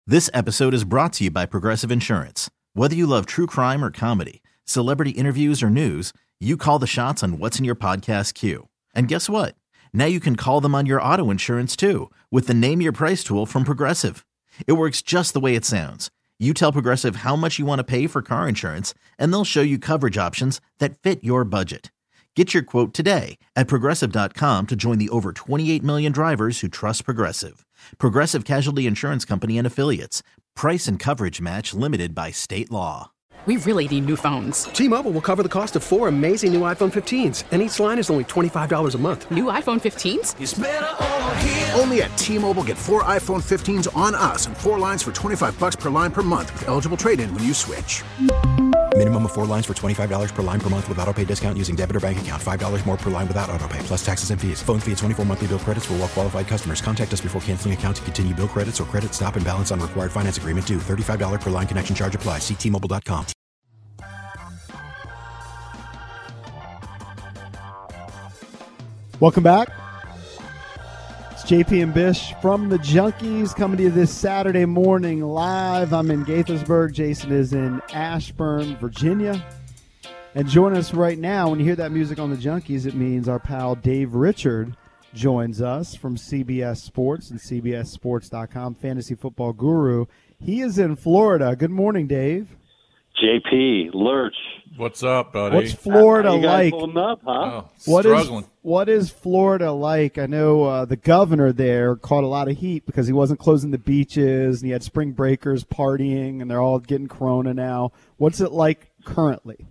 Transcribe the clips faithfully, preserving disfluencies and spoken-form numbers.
This episode is brought to you by Progressive Insurance. Whether you love true crime or comedy, celebrity interviews or news, you call the shots on what's in your podcast queue. And guess what? Now you can call them on your auto insurance too with the Name Your Price tool from Progressive. It works just the way it sounds. You tell Progressive how much you want to pay for car insurance, and they'll show you coverage options that fit your budget. Get your quote today at Progressive dot com to join the over twenty-eight million drivers who trust Progressive. Progressive Casualty Insurance Company and Affiliates. Price and coverage match limited by state law. We really need new phones. T-Mobile will cover the cost of four amazing new iPhone fifteens, and each line is only twenty-five dollars a month. New iPhone fifteens? It's better over here. Only at T-Mobile, get four iPhone fifteens on us and four lines for twenty-five bucks per line per month with eligible trade-in when you switch. Minimum of four lines for twenty-five dollars per line per month with autopay discount using debit or bank account. five dollars more per line without autopay, plus taxes and fees. Phone fee at twenty-four monthly bill credits for well-qualified customers. Contact us before canceling account to continue bill credits or credit stop and balance on required finance agreement due. thirty-five dollars per line connection charge applies. See T Mobile dot com. Welcome back. It's J P and Bish from the Junkies coming to you this Saturday morning live. I'm in Gaithersburg. Jason is in Ashburn, Virginia. And join us right now. When you hear that music on the Junkies, it means our pal Dave Richard joins us from C B S Sports and C B S Sports dot com, fantasy football guru. He is in Florida. Good morning, Dave. J P, Lurch. What's up, buddy? What's Florida How you guys like? holding up, huh? Oh, What struggling. is, what is Florida like? I know uh, the governor there caught a lot of heat because he wasn't closing the beaches, and he had spring breakers partying, and they're all getting corona now. What's it like currently?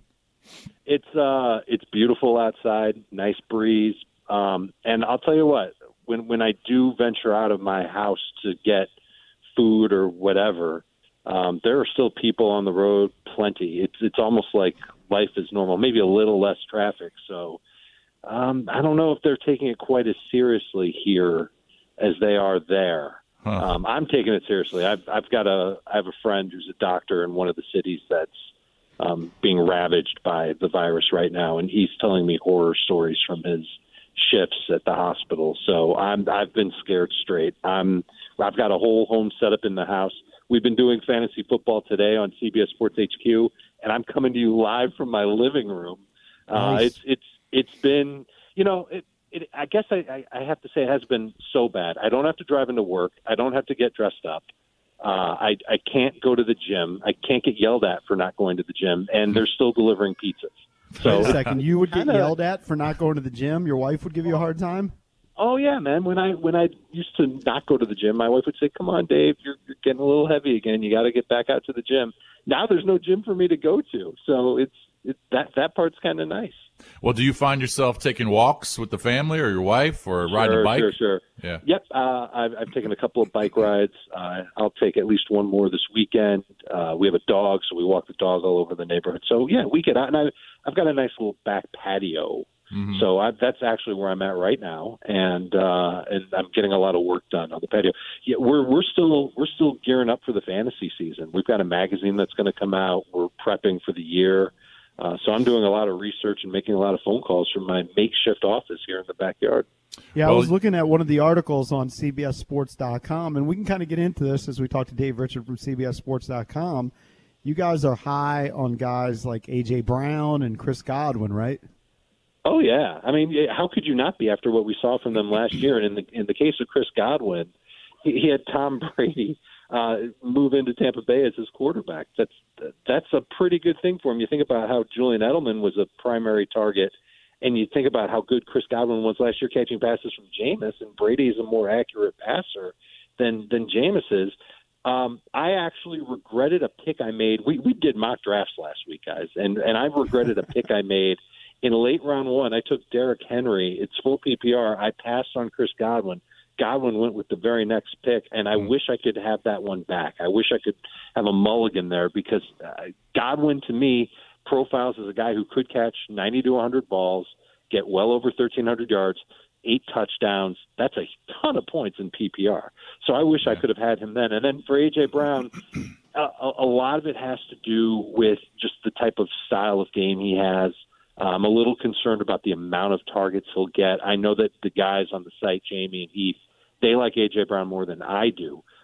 It's uh, it's beautiful outside, nice breeze, um, and I'll tell you what. When when I do venture out of my house to get food or whatever, um, there are still people on the road, plenty. It's it's almost like life is normal, maybe a little less traffic. So um, I don't know if they're taking it quite as seriously here as they are there. Huh. Um, I'm taking it seriously. I've I've got a I have a friend who's a doctor in one of the cities that's um, being ravaged by the virus right now, and he's telling me horror stories from his shifts at the hospital. So I'm I've been scared straight. I'm I've got a whole home set up in the house. We've been doing fantasy football today on C B S Sports H Q, and I'm coming to you live from my living room. Uh, Nice. It's it's it's been, you know, it, it, I guess I, I, I have to say it has been so bad. I don't have to drive into work. I don't have to get dressed up. Uh, I I can't go to the gym. I can't get yelled at for not going to the gym, and they're still delivering pizzas. So Wait a second. You would get kinda- yelled at for not going to the gym? Your wife would give you a hard time? Oh yeah, man. When I when I used to not go to the gym, my wife would say, "Come on, Dave, you're, you're getting a little heavy again. You got to get back out to the gym." Now there's no gym for me to go to, so it's it, that that part's kind of nice. Well, do you find yourself taking walks with the family or your wife or riding Sure, a bike? Sure, sure. Yeah. Yep. Uh, I've, I've taken a couple of bike rides. Uh, I'll take at least one more this weekend. Uh, we have a dog, so we walk the dog all over the neighborhood. So yeah, we get out, and I, I've got a nice little back patio. Mhm. So I, that's actually where I'm at right now, and uh, and I'm getting a lot of work done on the patio. Yeah, we're we're still we're still gearing up for the fantasy season. We've got a magazine that's going to come out. We're prepping for the year, uh, so I'm doing a lot of research and making a lot of phone calls from my makeshift office here in the backyard. Yeah, Well- I was looking at one of the articles on C B S Sports dot com, and we can kind of get into this as we talk to Dave Richard from C B S Sports dot com. You guys are high on guys like A J. Brown and Chris Godwin, right? Oh yeah, I mean, how could you not be after what we saw from them last year? And in the in the case of Chris Godwin, he, he had Tom Brady uh, move into Tampa Bay as his quarterback. That's that's a pretty good thing for him. You think about how Julian Edelman was a primary target, and you think about how good Chris Godwin was last year catching passes from Jameis, and Brady is a more accurate passer than than Jameis is. Um, I actually regretted a pick I made. We we did mock drafts last week, guys, and and I regretted a pick I made. In late round one, I took Derrick Henry. It's full P P R. I passed on Chris Godwin. Godwin went with the very next pick, and I wish I could have that one back. I wish I could have a mulligan there because uh, Godwin, to me, profiles as a guy who could catch ninety to one hundred balls, get well over thirteen hundred yards, eight touchdowns. That's a ton of points in P P R. So I wish I could have had him then. And then for A J. Brown, a, a lot of it has to do with just the type of style of game he has. I'm a little concerned about the amount of targets he'll get. I know that the guys on the site, Jamie and Heath, they like A J. Brown more than I do.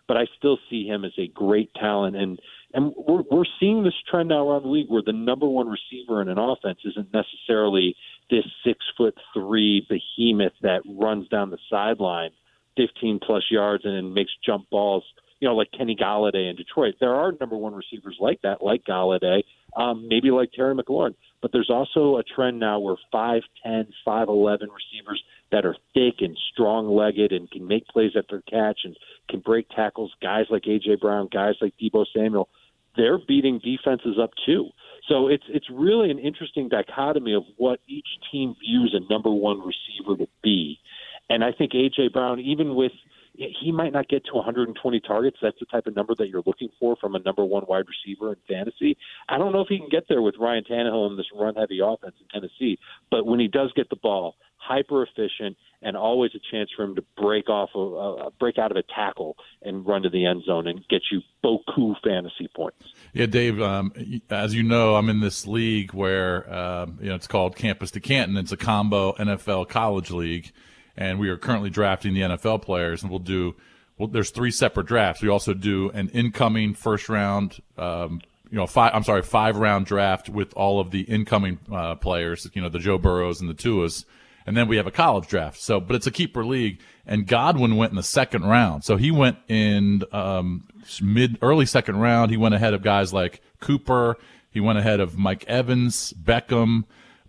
but I still see him as a great talent. And and we're we're seeing this trend now around the league where the number one receiver in an offense isn't necessarily this six foot three behemoth that runs down the sideline fifteen plus yards and then makes jump balls, you know, like Kenny Golladay in Detroit. There are number one receivers like that, like Golladay, um, maybe like Terry McLaurin. But there's also a trend now where five ten, five eleven receivers that are thick and strong-legged and can make plays after catch and can break tackles, guys like A J. Brown, guys like Deebo Samuel, they're beating defenses up too. So it's it's really an interesting dichotomy of what each team views a number one receiver to be. And I think A J. Brown, even with he might not get to one hundred twenty targets. That's the type of number that you're looking for from a number one wide receiver in fantasy. I don't know if he can get there with Ryan Tannehill and this run-heavy offense in Tennessee. But when he does get the ball, hyper efficient and always a chance for him to break off, a, a break out of a tackle and run to the end zone and get you beaucoup fantasy points. Yeah, Dave. Um, as you know, I'm in this league where uh, you know it's called Campus to Canton. It's a combo N F L college league. And we are currently drafting the N F L players, and we'll do. Well, there's three separate drafts. We also do an incoming first round, um, you know, five. I'm sorry, five round draft with all of the incoming uh, players. You know, the Joe Burrows and the Tuas, and then we have a college draft. So, but it's a keeper league, and Godwin went in the second round. So he went in um, mid, early second round. He went ahead of guys like Cooper. He went ahead of Mike Evans, Beckham,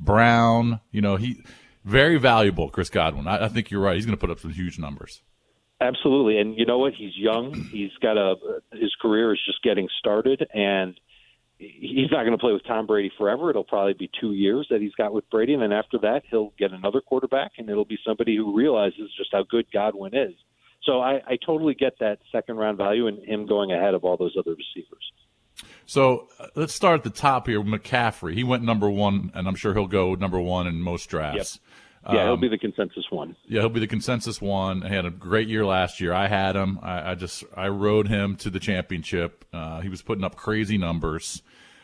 Brown. You know, he. Very valuable, Chris Godwin. I, I think you're right. He's going to put up some huge numbers. Absolutely. And you know what? He's young. He's got a his career is just getting started, and he's not going to play with Tom Brady forever. It'll probably be two years that he's got with Brady, and then after that, he'll get another quarterback, and it'll be somebody who realizes just how good Godwin is. So I, I totally get that second-round value and him going ahead of all those other receivers. So uh, let's start at the top here. McCaffrey, he went number one, and I'm sure he'll go number one in most drafts. Yep. Yeah, um, he'll be the consensus one. Yeah, he'll be the consensus one. He had a great year last year. I had him. I, I just I rode him to the championship. Uh, he was putting up crazy numbers.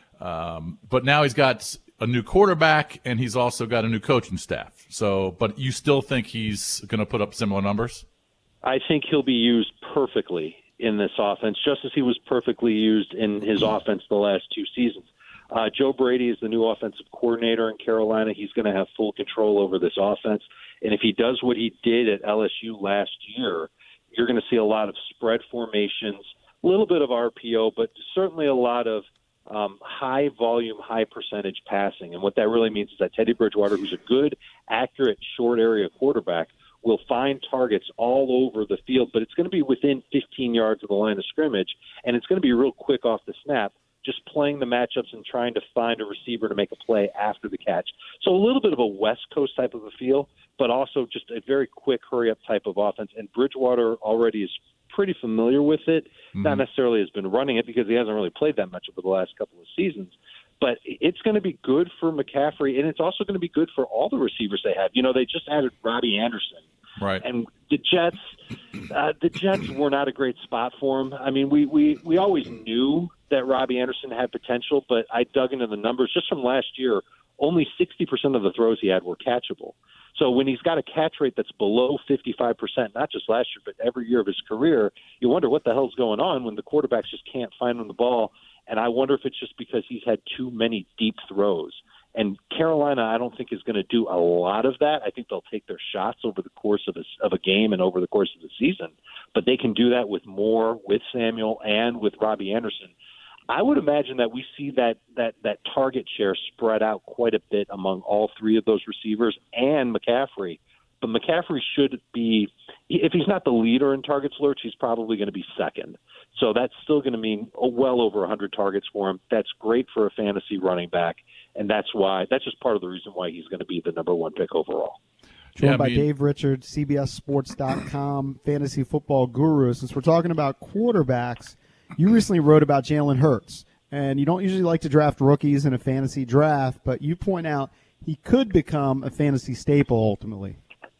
Um, but now he's got a new quarterback, and he's also got a new coaching staff. So, but you still think he's going to put up similar numbers? I think he'll be used perfectly in this offense, just as he was perfectly used in his offense the last two seasons. Uh, Joe Brady is the new offensive coordinator in Carolina. He's going to have full control over this offense. And if he does what he did at L S U last year, you're going to see a lot of spread formations, a little bit of R P O, but certainly a lot of um, high volume, high percentage passing. And what that really means is that Teddy Bridgewater, who's a good, accurate, short area quarterback, will find targets all over the field, but it's going to be within fifteen yards of the line of scrimmage, and it's going to be real quick off the snap, just playing the matchups and trying to find a receiver to make a play after the catch. So a little bit of a West Coast type of a feel, but also just a very quick, hurry-up type of offense, and Bridgewater already is pretty familiar with it, mm-hmm. not necessarily has been running it because he hasn't really played that much over the last couple of seasons. But it's going to be good for McCaffrey, and it's also going to be good for all the receivers they have. You know, they just added Robbie Anderson. Right. And the Jets, uh, the Jets were not a great spot for him. I mean, we, we, we always knew that Robbie Anderson had potential, but I dug into the numbers just from last year. Only sixty percent of the throws he had were catchable. So when he's got a catch rate that's below fifty-five percent, not just last year, but every year of his career, you wonder what the hell's going on when the quarterbacks just can't find him the ball. And I wonder if it's just because he's had too many deep throws. And Carolina, I don't think, is going to do a lot of that. I think they'll take their shots over the course of a, of a game and over the course of the season. But they can do that with Moore, with Samuel, and with Robbie Anderson. I would imagine that we see that that that target share spread out quite a bit among all three of those receivers and McCaffrey. But McCaffrey should be, if he's not the leader in targets lurch, he's probably going to be second. So that's still going to mean well over one hundred targets for him. That's great for a fantasy running back. And that's why that's just part of the reason why he's going to be the number one pick overall. Joined yeah, by I mean, Dave Richards, C B S Sports dot com, fantasy football guru. Since we're talking about quarterbacks, you recently wrote about Jalen Hurts. And you don't usually like to draft rookies in a fantasy draft, but you point out he could become a fantasy staple ultimately.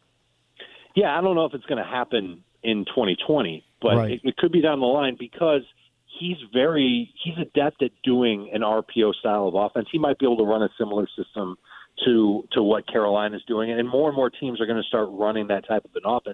Yeah, I don't know if it's going to happen in twenty twenty, but right. it, it could be down the line because he's very he's adept at doing an R P O style of offense. He might be able to run a similar system to to what Carolina's doing, and more and more teams are going to start running that type of an offense.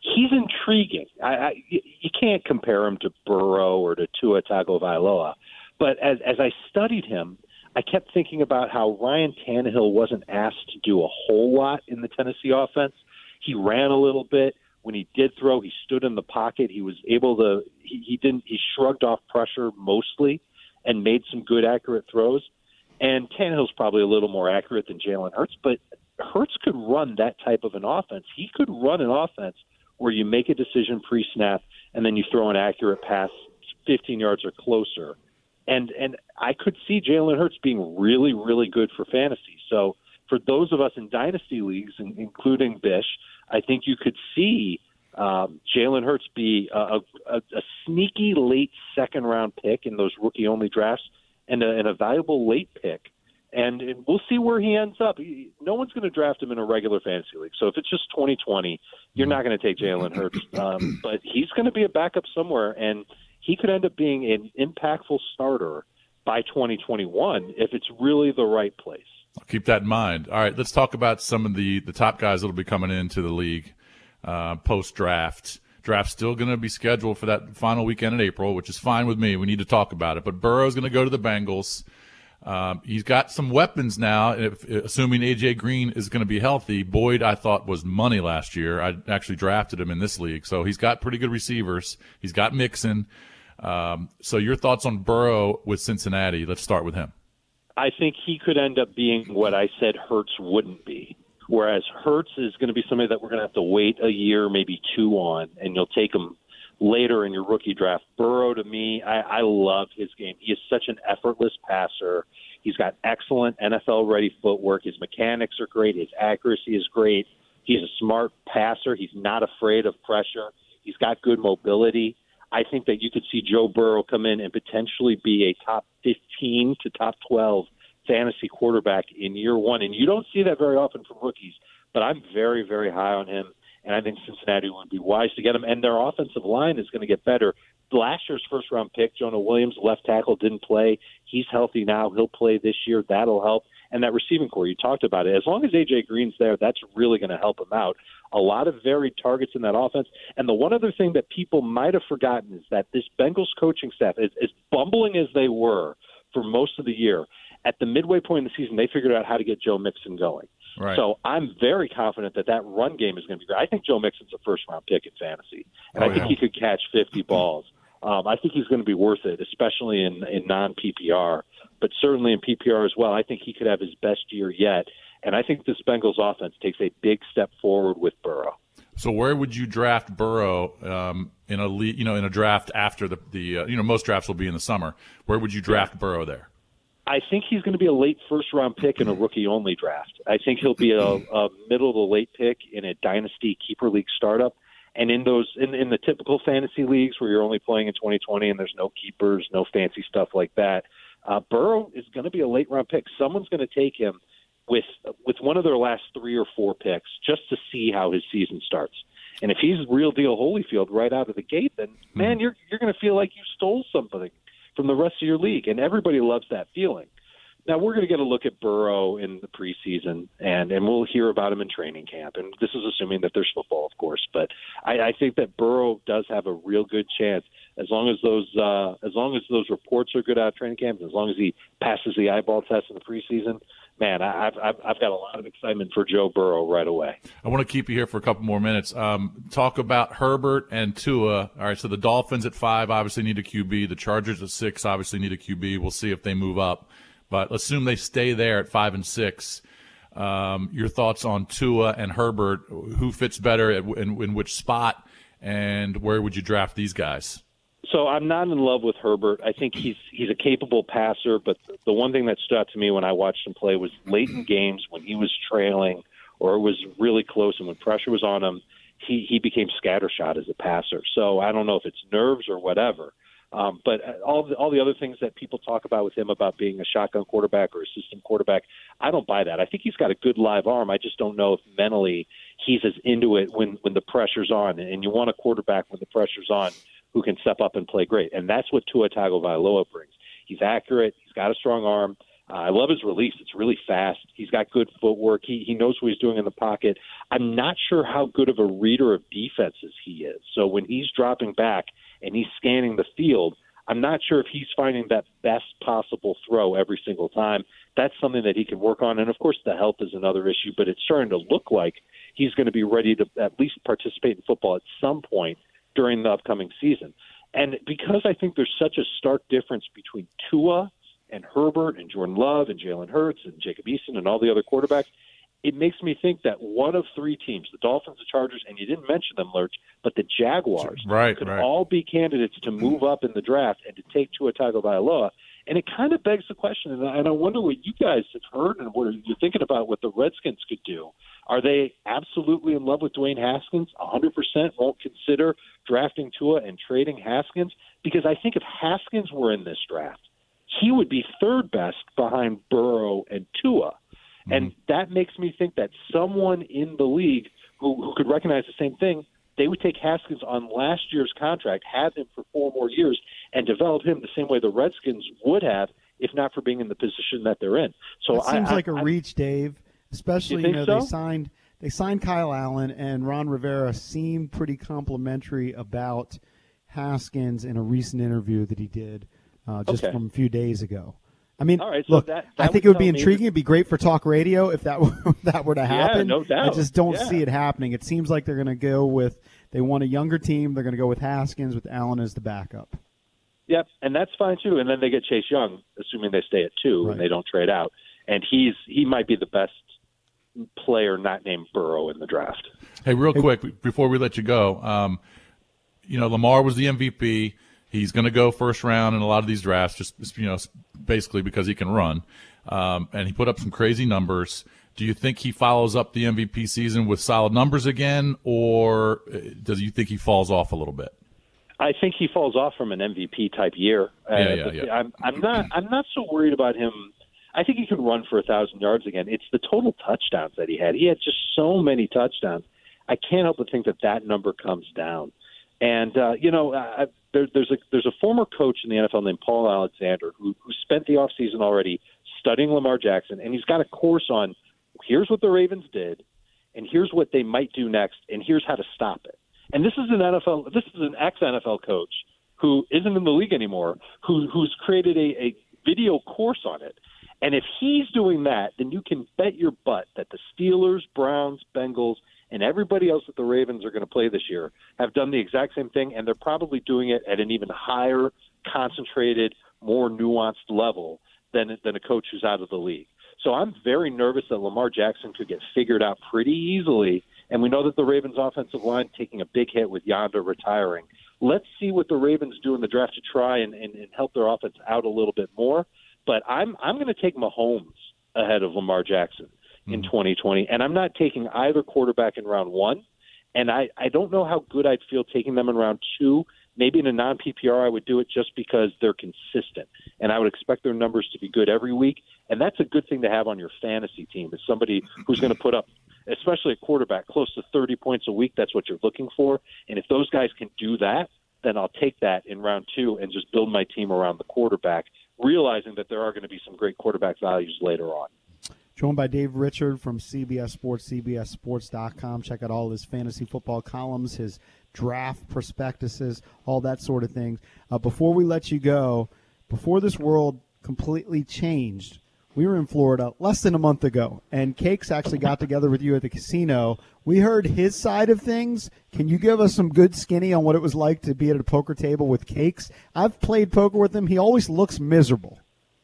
he's intriguing. I, I, you can't compare him to Burrow or to Tua Tagovailoa, but as as I studied him, I kept thinking about how Ryan Tannehill wasn't asked to do a whole lot in the Tennessee offense. He ran a little bit. When he did throw, he stood in the pocket. He was able to he, he didn't he shrugged off pressure mostly and made some good accurate throws. And Tannehill's probably a little more accurate than Jalen Hurts, but Hurts could run that type of an offense. He could run an offense where you make a decision pre-snap and then you throw an accurate pass fifteen yards or closer. And and I could see Jalen Hurts being really, really good for fantasy. So for those of us in dynasty leagues, including Bish, I think you could see um, Jalen Hurts be a, a, a sneaky late second-round pick in those rookie-only drafts and a, and a valuable late pick. And we'll see where he ends up. No one's going to draft him in a regular fantasy league. So if it's just twenty twenty, you're not going to take Jalen Hurts. Um, but he's going to be a backup somewhere, and he could end up being an impactful starter by twenty twenty-one if it's really the right place. I'll keep that in mind. All right, let's talk about some of the, the top guys that will be coming into the league uh, post-draft. Draft's still going to be scheduled for that final weekend in April, which is fine with me. We need to talk about it. But Burrow's going to go to the Bengals. Um, he's got some weapons now, if, assuming A J Green is going to be healthy. Boyd, I thought, was money last year. I actually drafted him in this league. So he's got pretty good receivers. He's got Mixon. Um, so your thoughts on Burrow with Cincinnati? Let's start with him. I think he could end up being what I said Hurts wouldn't be, whereas Hurts is going to be somebody that we're going to have to wait a year, maybe two on, and you'll take him later in your rookie draft. Burrow, to me, I, I love his game. He is such an effortless passer. He's got excellent N F L-ready footwork. His mechanics are great. His accuracy is great. He's a smart passer. He's not afraid of pressure. He's got good mobility. I think that you could see Joe Burrow come in and potentially be a top fifteen to top twelve fantasy quarterback in year one. And you don't see that very often from rookies, but I'm very, very high on him. And I think Cincinnati would be wise to get him. And their offensive line is going to get better. Last year's first-round pick, Jonah Williams, left tackle, didn't play. He's healthy now. He'll play this year. That'll help. And that receiving core, you talked about it. As long as A J Green's there, that's really going to help him out. A lot of varied targets in that offense. And the one other thing that people might have forgotten is that this Bengals coaching staff, is, as bumbling as they were for most of the year, at the midway point in the season, they figured out how to get Joe Mixon going. Right. So I'm very confident that that run game is going to be great. I think Joe Mixon's a first-round pick in fantasy, and oh, I think yeah. he could catch fifty balls. Um, I think he's going to be worth it, especially in, in non-P P R, but certainly in P P R as well. I think he could have his best year yet, and I think this Bengals offense takes a big step forward with Burrow. So where would you draft Burrow um, in a le- you know in a draft after the the uh, you know most drafts will be in the summer? Where would you draft Burrow there? I think he's going to be a late first-round pick in a rookie-only draft. I think he'll be a, a middle-to-late pick in a dynasty keeper league startup. And in those, in, in the typical fantasy leagues where you're only playing in twenty twenty and there's no keepers, no fancy stuff like that, uh, Burrow is going to be a late-round pick. Someone's going to take him with with one of their last three or four picks just to see how his season starts. And if he's real deal Holyfield right out of the gate, then man, you're you're going to feel like you stole something from the rest of your league, and everybody loves that feeling. Now, we're going to get a look at Burrow in the preseason, and, and we'll hear about him in training camp. And this is assuming that there's football, of course. But I, I think that Burrow does have a real good chance, as long as those uh, as long as those reports are good out of training camp, as long as he passes the eyeball test in the preseason. Man, I, I've I've I've got a lot of excitement for Joe Burrow right away. I want to keep you here for a couple more minutes. Um, talk about Herbert and Tua. All right, so the Dolphins at five obviously need a Q B. The Chargers at six obviously need a Q B. We'll see if they move up. But let's assume they stay there at five and six. Um, your thoughts on Tua and Herbert? Who fits better at, in, in which spot, and where would you draft these guys? So I'm not in love with Herbert. I think he's he's a capable passer, but the one thing that stood out to me when I watched him play was late in games when he was trailing or it was really close and when pressure was on him, he, he became scattershot as a passer. So I don't know if it's nerves or whatever. Um, but all the, all the other things that people talk about with him about being a shotgun quarterback or a system quarterback, I don't buy that. I think he's got a good live arm. I just don't know if mentally he's as into it when, when the pressure's on. And you want a quarterback when the pressure's on who can step up and play great. And that's what Tua Tagovailoa brings. He's accurate. He's got a strong arm. Uh, I love his release. It's really fast. He's got good footwork. He he knows what he's doing in the pocket. I'm not sure how good of a reader of defenses he is. So when he's dropping back and he's scanning the field, I'm not sure if he's finding that best possible throw every single time. That's something that he can work on. And, of course, the health is another issue, but it's starting to look like he's going to be ready to at least participate in football at some point during the upcoming season. And because I think there's such a stark difference between Tua and Herbert and Jordan Love and Jalen Hurts and Jacob Eason and all the other quarterbacks, it makes me think that one of three teams, the Dolphins, the Chargers, and you didn't mention them, Lurch, but the Jaguars, right, could right. all be candidates to move up in the draft and to take Tua Tagovailoa. And it kind of begs the question, and I, and I wonder what you guys have heard and what you're thinking about what the Redskins could do. Are they absolutely in love with Dwayne Haskins, one hundred percent won't consider drafting Tua and trading Haskins? Because I think if Haskins were in this draft, he would be third best behind Burrow and Tua. Mm-hmm. And that makes me think that someone in the league who, who could recognize the same thing, they would take Haskins on last year's contract, have him for four more years, and develop him the same way the Redskins would have if not for being in the position that they're in. So it seems I, like I, a I, reach, Dave. Especially, you, you know, so? they signed they signed Kyle Allen, and Ron Rivera seemed pretty complimentary about Haskins in a recent interview that he did uh, just okay. from a few days ago. I mean, All right, so look, that, that I think would it would be tell me intriguing. that- It'd be great for talk radio if that were, if that were to happen. Yeah, no doubt. I just don't Yeah. see it happening. It seems like they're going to go with they want a younger team. They're going to go with Haskins with Allen as the backup. Yep, and that's fine too. And then they get Chase Young, assuming they stay at two Right. and they don't trade out. And he's he might be the best player not named Burrow in the draft. Hey, real quick before we let you go, um, you know, Lamar was the M V P. He's going to go first round in a lot of these drafts, just you know, basically because he can run, um, and he put up some crazy numbers. Do you think he follows up the M V P season with solid numbers again, or does you think he falls off a little bit? I think he falls off from an M V P type year. Uh, Yeah, yeah, yeah. I'm, I'm not. I'm not so worried about him. I think he can run for a thousand yards again. It's the total touchdowns that he had. He had just so many touchdowns. I can't help but think that that number comes down. And uh, you know, uh, there, there's a there's a former coach in the N F L named Paul Alexander who who spent the offseason already studying Lamar Jackson, and he's got a course on here's what the Ravens did, and here's what they might do next, and here's how to stop it. And this is an N F L, this is an ex-N F L coach who isn't in the league anymore, who who's created a, a video course on it. And if he's doing that, then you can bet your butt that the Steelers, Browns, Bengals, and everybody else that the Ravens are going to play this year have done the exact same thing, and they're probably doing it at an even higher, concentrated, more nuanced level than than a coach who's out of the league. So I'm very nervous that Lamar Jackson could get figured out pretty easily. And we know that the Ravens' offensive line taking a big hit with Yonda retiring. Let's see what the Ravens do in the draft to try and, and, and help their offense out a little bit more. But I'm I'm going to take Mahomes ahead of Lamar Jackson in mm. twenty twenty. And I'm not taking either quarterback in round one. And I, I don't know how good I'd feel taking them in round two. Maybe in a non-P P R I would do it just because they're consistent. And I would expect their numbers to be good every week. And that's a good thing to have on your fantasy team, is somebody who's going to put up, especially a quarterback, close to thirty points a week. That's what you're looking for. And if those guys can do that, then I'll take that in round two and just build my team around the quarterback, realizing that there are going to be some great quarterback values later on. Joined by Dave Richard from C B S Sports, C B S Sports dot com. Check out all his fantasy football columns, his draft prospectuses, all that sort of thing. Uh, before we let you go, before this world completely changed, we were in Florida less than a month ago, and Cakes actually got together with you at the casino. We heard his side of things. Can you give us some good skinny on what it was like to be at a poker table with Cakes? I've played poker with him. He always looks miserable.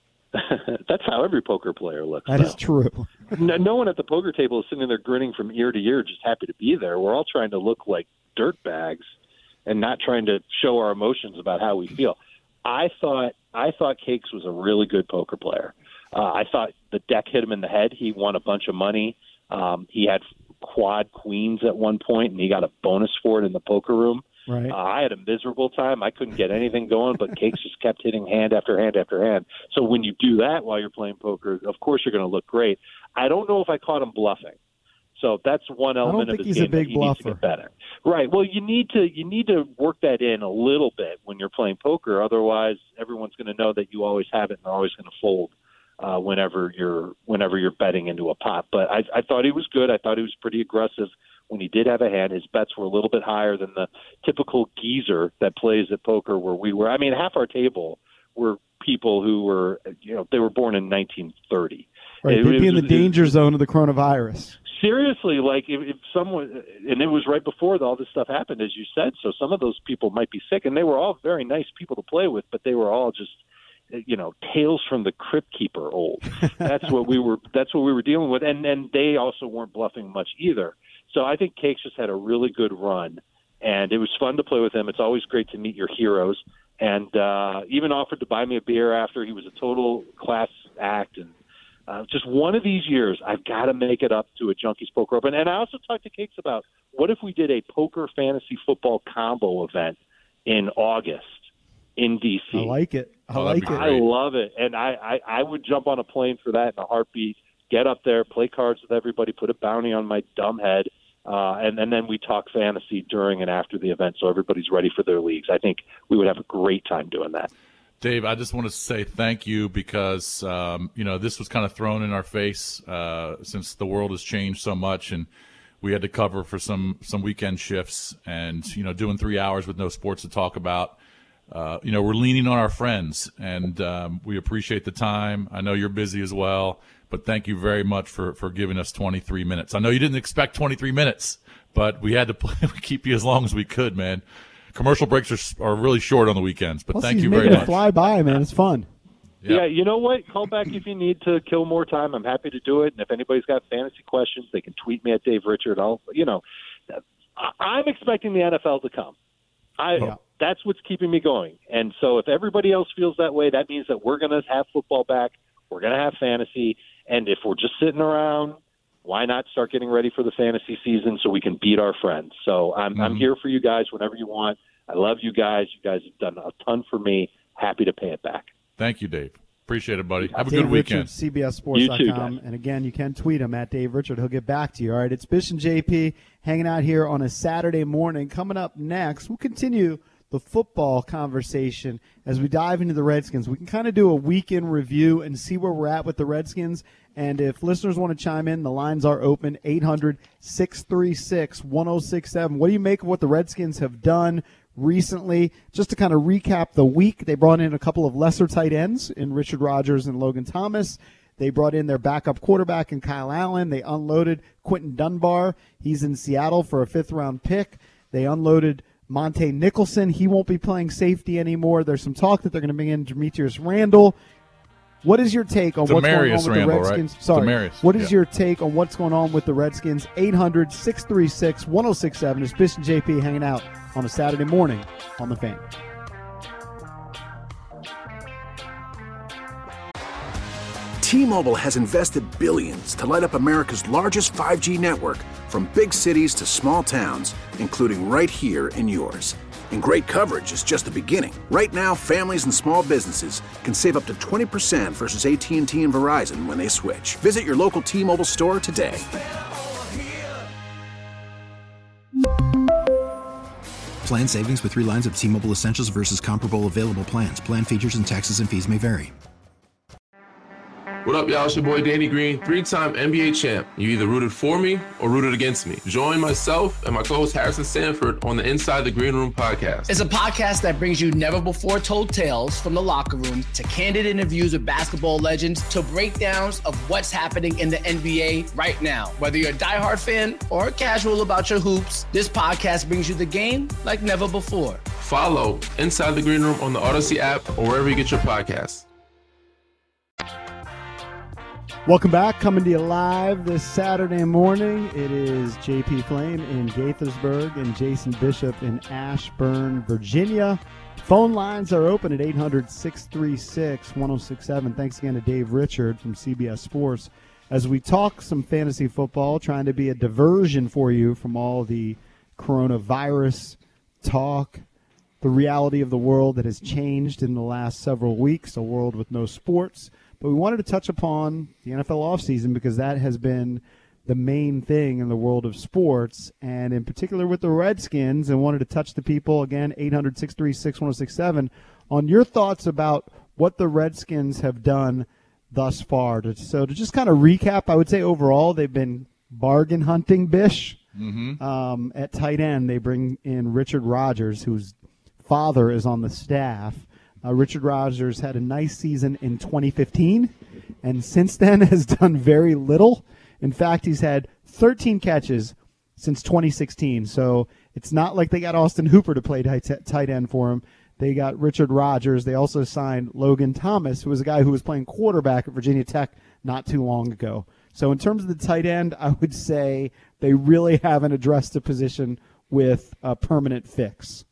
That's how every poker player looks. That though. is true. no, no one at the poker table is sitting there grinning from ear to ear, just happy to be there. We're all trying to look like dirt bags and not trying to show our emotions about how we feel. I thought I thought Cakes was a really good poker player. Uh, I thought the deck hit him in the head. He won a bunch of money. Um, he had quad queens at one point, and he got a bonus for it in the poker room. Right. Uh, I had a miserable time. I couldn't get anything going, but Cakes just kept hitting hand after hand after hand. So when you do that while you're playing poker, of course you're going to look great. I don't know if I caught him bluffing. So that's one element of his game that he needs to get better. Right. Well, you need to you need to work that in a little bit when you're playing poker. Otherwise, everyone's going to know that you always have it and they're always going to fold uh, whenever you're whenever you're betting into a pot. But I, I thought he was good. I thought he was pretty aggressive when he did have a hand. His bets were a little bit higher than the typical geezer that plays at poker where we were. I mean, half our table were people who were, you know, they were born in nineteen thirty. Right, it, they'd it be in the was, danger zone of the coronavirus. Seriously, like if, if someone, and it was right before all this stuff happened, as you said, so some of those people might be sick, and they were all very nice people to play with, but they were all just, you know, Tales from the Crypt Keeper old. That's what we were. That's what we were dealing with, and and they also weren't bluffing much either. So I think Cakes just had a really good run, and it was fun to play with him. It's always great to meet your heroes, and uh, even offered to buy me a beer after. He was a total class act, and uh, just one of these years, I've got to make it up to a Junkies Poker Open. And I also talked to Cakes about what if we did a poker fantasy football combo event in August in D C. I like it. I Oh, like that'd be it. I love it, and I, I, I would jump on a plane for that in a heartbeat, get up there, play cards with everybody, put a bounty on my dumb head, uh, and, and then we talk fantasy during and after the event so everybody's ready for their leagues. I think we would have a great time doing that. Dave, I just want to say thank you because, um, you know, this was kind of thrown in our face uh, since the world has changed so much, and we had to cover for some, some weekend shifts and, you know, doing three hours with no sports to talk about. Uh, you know, we're leaning on our friends, and um, we appreciate the time. I know you're busy as well, but thank you very much for, for giving us twenty-three minutes. I know you didn't expect twenty-three minutes, but we had to play, keep you as long as we could, man. Commercial breaks are, are really short on the weekends, but Plus, thank he's you making very it much. fly by, man. It's fun. Yeah. Yeah, you know what? Call back if you need to kill more time. I'm happy to do it. And if anybody's got fantasy questions, they can tweet me at Dave Richard. I'll, you know, I'm expecting the N F L to come. I Yeah. That's what's keeping me going. And so if everybody else feels that way, that means that we're going to have football back. We're going to have fantasy. And if we're just sitting around, why not start getting ready for the fantasy season so we can beat our friends? So I'm, mm-hmm. I'm here for you guys whenever you want. I love you guys. You guys have done a ton for me. Happy to pay it back. Thank you, Dave. Appreciate it, buddy. Have a Dave good weekend. Richard, C B S Sports dot com. You too, guys. And again, you can tweet him at Dave Richard. He'll get back to you. All right, it's Bish and J P hanging out here on a Saturday morning. Coming up next, we'll continue the football conversation as we dive into the Redskins. We can kind of do a weekend review and see where we're at with the Redskins. And if listeners want to chime in, the lines are open, eight hundred, six three six, one oh six seven. What do you make of what the Redskins have done recently? Just to kind of recap the week, they brought in a couple of lesser tight ends in Richard Rodgers and Logan Thomas. They brought in their backup quarterback in Kyle Allen. They unloaded Quentin Dunbar. He's in Seattle for a fifth-round pick. They unloaded Monte Nicholson. He won't be playing safety anymore. There's some talk that they're going to bring in Demetrius Randall. What is your take on what's going on with Randall, the Redskins? right? Sorry. Demarius, What is yeah. your take on what's going on with the Redskins? eight hundred, six three six, one oh six seven. It's Bish and J P hanging out on a Saturday morning on The Fan. T-Mobile has invested billions to light up America's largest five G network, from big cities to small towns, including right here in yours. And great coverage is just the beginning. Right now, families and small businesses can save up to twenty percent versus A T and T and Verizon when they switch. Visit your local T-Mobile store today. Plan savings with three lines of T-Mobile Essentials versus comparable available plans. Plan features and taxes and fees may vary. What up, y'all? It's your boy Danny Green, three-time N B A champ. You either rooted for me or rooted against me. Join myself and my co-host Harrison Sanford on the Inside the Green Room podcast. It's a podcast that brings you never-before-told tales from the locker room to candid interviews with basketball legends to breakdowns of what's happening in the N B A right now. Whether you're a diehard fan or casual about your hoops, this podcast brings you the game like never before. Follow Inside the Green Room on the Odyssey app or wherever you get your podcasts. Welcome back. Coming to you live this Saturday morning. It is J P Flame in Gaithersburg and Jason Bishop in Ashburn, Virginia. Phone lines are open at eight hundred, six three six, one oh six seven. Thanks again to Dave Richard from C B S Sports as we talk some fantasy football, trying to be a diversion for you from all the coronavirus talk, the reality of the world that has changed in the last several weeks, a world with no sports. But we wanted to touch upon the N F L offseason because that has been the main thing in the world of sports, and in particular with the Redskins, and wanted to touch the people, again, eight hundred, six three six, one oh six seven, on your thoughts about what the Redskins have done thus far. So to just kind of recap, I would say overall they've been bargain hunting Bish. Mm-hmm. Um, at tight end, they bring in Richard Rodgers, whose father is on the staff. Uh, Richard Rodgers had a nice season in twenty fifteen, and since then has done very little. In fact, he's had thirteen catches since twenty sixteen. So it's not like they got Austin Hooper to play tight, tight end for him. They got Richard Rodgers. They also signed Logan Thomas, who was a guy who was playing quarterback at Virginia Tech not too long ago. So in terms of the tight end, I would say they really haven't addressed the position with a permanent fix.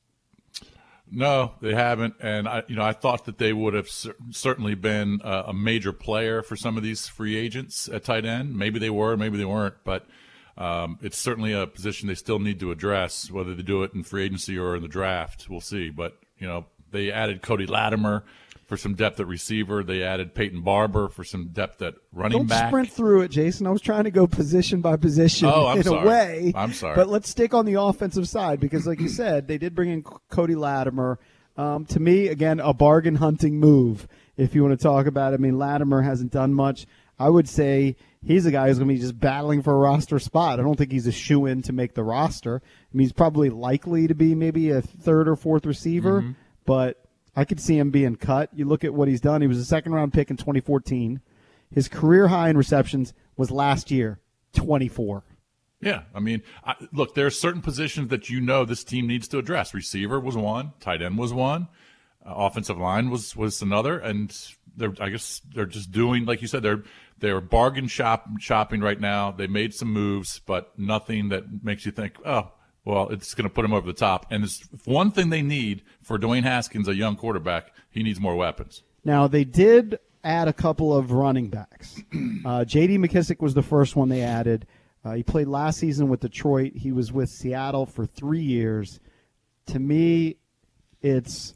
No, they haven't, and I, you know, I thought that they would have cer- certainly been a, a major player for some of these free agents at tight end. Maybe they were, maybe they weren't, but um, it's certainly a position they still need to address. Whether they do it in free agency or in the draft, we'll see. But you know, they added Cody Latimer for some depth at receiver. They added Peyton Barber for some depth at running Don't back. Don't sprint through it, Jason. I was trying to go position by position oh, I'm in sorry. a way. I'm sorry. But let's stick on the offensive side because, like you said, they did bring in Cody Latimer. Um, to me, again, a bargain hunting move, if you want to talk about it. I mean, Latimer hasn't done much. I would say he's a guy who's going to be just battling for a roster spot. I don't think he's a shoo-in to make the roster. I mean, he's probably likely to be maybe a third or fourth receiver, mm-hmm. but I could see him being cut. You look at what he's done. He was a second-round pick in twenty fourteen. His career high in receptions was last year, twenty-four. Yeah, I mean, I, look, there are certain positions that you know this team needs to address. Receiver was one, tight end was one, uh, offensive line was, was another, and they're I guess they're just doing, like you said, they're they're bargain shop shopping right now. They made some moves, but nothing that makes you think, oh, well, it's going to put him over the top. And it's one thing they need for Dwayne Haskins, a young quarterback, he needs more weapons. Now, they did add a couple of running backs. Uh, J D McKissick was the first one they added. Uh, he played last season with Detroit. He was with Seattle for three years. To me, it's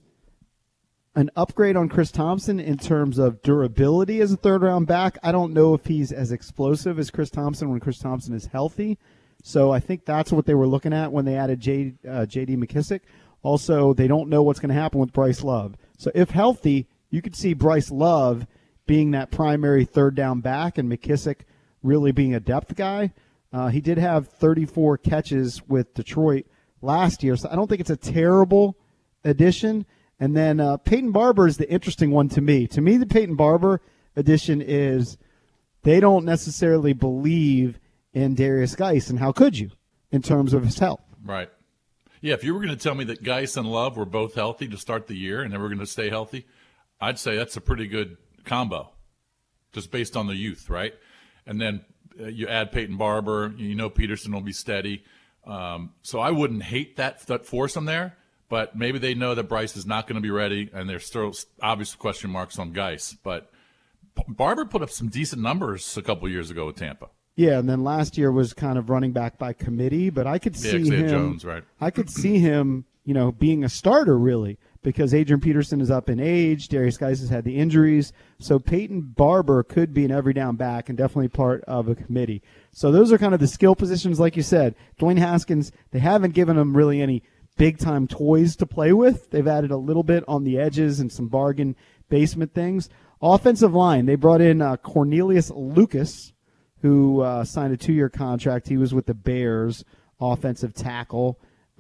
an upgrade on Chris Thompson in terms of durability as a third-round back. I don't know if he's as explosive as Chris Thompson when Chris Thompson is healthy. So I think that's what they were looking at when they added J, uh, J D McKissick. Also, they don't know what's going to happen with Bryce Love. So if healthy, you could see Bryce Love being that primary third-down back and McKissick really being a depth guy. Uh, he did have thirty-four catches with Detroit last year, so I don't think it's a terrible addition. And then uh, Peyton Barber is the interesting one to me. To me, the Peyton Barber addition is they don't necessarily believe in Darius Geis, and how could you in terms of his health? Right. Yeah, if you were going to tell me that Geis and Love were both healthy to start the year and they were going to stay healthy, I'd say that's a pretty good combo just based on the youth, right? And then uh, you add Peyton Barber, you know Peterson will be steady. Um, so I wouldn't hate that, that foursome there, but maybe they know that Bryce is not going to be ready, and there's still obvious question marks on Geis. But Barber put up some decent numbers a couple years ago with Tampa. Yeah, and then last year was kind of running back by committee, but I could see yeah, him. Jones, right? I could see him, you know, being a starter really, because Adrian Peterson is up in age. Darius Geis has had the injuries, so Peyton Barber could be an every down back and definitely part of a committee. So those are kind of the skill positions, like you said. Dwayne Haskins, they haven't given him really any big time toys to play with. They've added a little bit on the edges and some bargain basement things. Offensive line, they brought in uh, Cornelius Lucas, who uh, signed a two-year contract. He was with the Bears, offensive tackle.